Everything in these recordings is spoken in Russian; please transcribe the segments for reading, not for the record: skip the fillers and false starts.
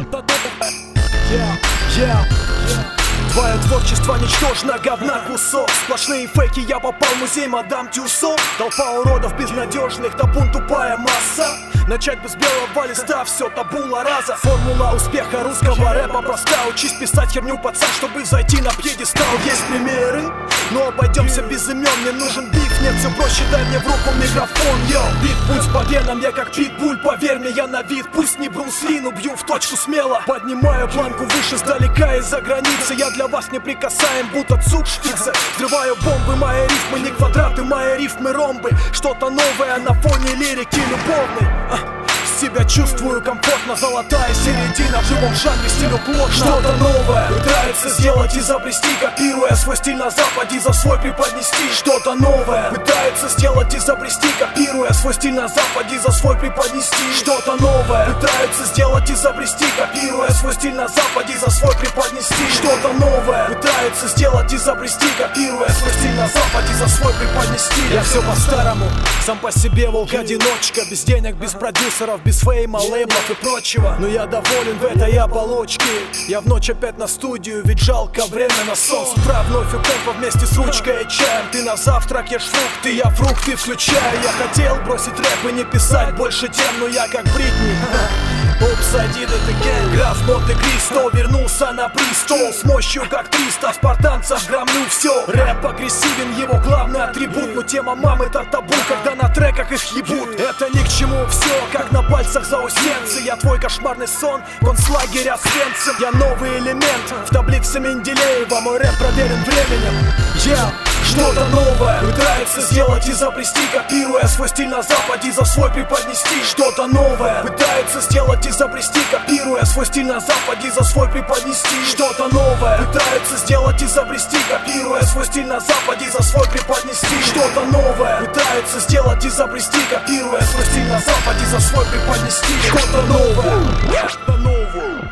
Твое творчество ничтожно, говна кусок. Сплошные фейки, я попал в музей мадам Тюссо. Толпа уродов безнадежных, табун тупая масса. Начать бы с белого листа, все табула раза. Формула успеха русского рэпа проста. Учись писать херню, пацан, чтобы зайти на пьедестал. Есть примеры, но обойдемся без имен. Мне нужен биф, нет, все проще, дай мне в руку микрофон. Йо, бит, путь по венам, я как питбуль, поверь мне, я на вид. Пусть не Брюс Ли, но бью в точку смело. Поднимаю планку выше, сдалека из-за границы. Я для вас не прикасаем, будто цук шпица. Взрываю бомбы, мои рифмы не квадраты, мои рифмы ромбы. Что-то новое на фоне лирики любовной. Себя чувствую комфортно, золотая середина в живом жанре, стилю плотно. Что-то новое пытается сделать, изобрести, копируя свой стиль на западе, за свой преподнести. Что-то новое пытается сделать, изобрести, копируя свой стиль на западе, за свой преподнести. Что-то новое пытается сделать, изобрести, копируя свой стиль на западе, за свой преподнести. Что-то новое пытается сделать, изобрести, копируя свой стиль на западе, за свой преподнести. Я все по-старому, сам по себе волк-одиночка, без денег, без продюсеров, без фейма, лейблов и прочего. Но я доволен в этой оболочке. Я в ночь опять на студию, ведь жалко время на сон. С утра вновь у компа вместе с ручкой и чаем. Ты на завтрак ешь фрукты, я фрукты включаю. Я хотел бросить рэп и не писать больше тем, но я как Бритни. Oops, I did it again. Граф Монте-Кристо вернулся на престол с мощью как 300 спартанцев, громлю все. Рэп агрессивен, его главный атрибут. Но тема мамы это табу, когда на треках их ебут. Это ни к чему, все как на пальцах заусенцы. Я твой кошмарный сон, концлагеря с Венцем. Я новый элемент в таблице Менделеева. Мой рэп проверен временем. Я что-то новое пытается сделать, изобрести, копируя свой стиль на западе, за свой преподнести. Что-то новое пытается сделать, изобрести, копируя свой стиль на западе, за свой преподнести. Что-то новое пытается сделать, изобрести, копируя свой стиль на западе, за свой преподнести. Что-то новое пытается сделать, изобрести, копируя свой стиль на западе, за свой преподнести. Что-то новое, что-то новое,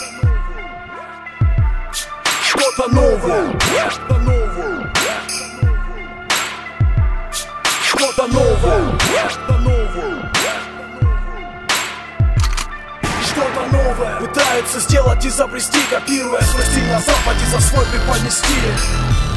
что-то новое, что-то новое, что-то новое, что-то новое, что-то новое пытается сделать, изобрести, копируя свой стиль на западе, за свой преподнести.